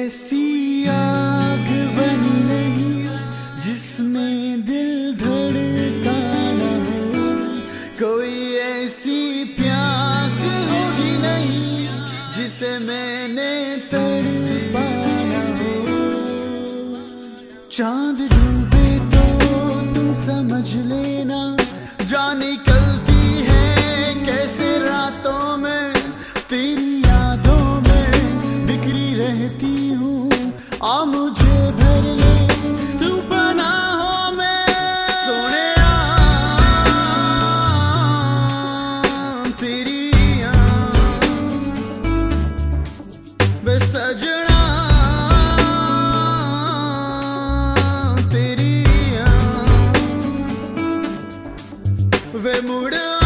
ऐसी आग बनी नहीं जिसमें दिल धड़काना हो, कोई ऐसी प्यास होगी नहीं जिसे मैंने तड़पाना हो। चांद डूबे तो तुम समझ लेना, जान निकलती है कैसे रातों में, तेरी यादों में बिखरी रहती हूँ। आ मुझे भर ले तू पनाहों में, सोनिया तेरी वे सजना तेरी वे मुड़